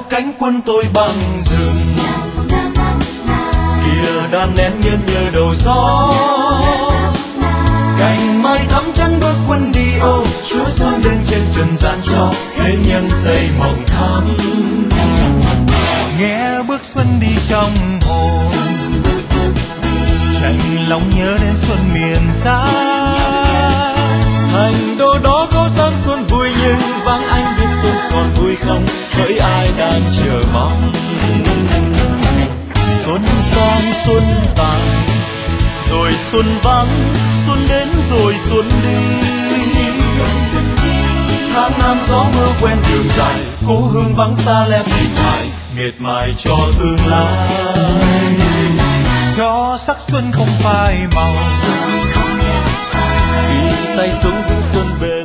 cánh quân tôi bằng rừng. Kìa đàn nén nhơn nhờ đầu gió, cành mai thắm chân bước quân đi ô. Chúa xuân lên trên trần gian cho thế nhân xây mộng thắm. Nghe bước xuân đi trong hồn, chạnh lòng nhớ đến xuân miền xa. Thành đô đó có sáng xuân vui nhưng vắng anh biết xuân còn vui không, hỡi ai đang chờ mong. Xuân sang xuân tàn, rồi xuân vắng, xuân đến rồi xuân đi. Tháng năm gió mưa quen đường dài, cố hương vắng xa lem hình hài, miệt mài cho tương lai. Cho sắc xuân không phai màu, Ghi tay sống giữ xuân bền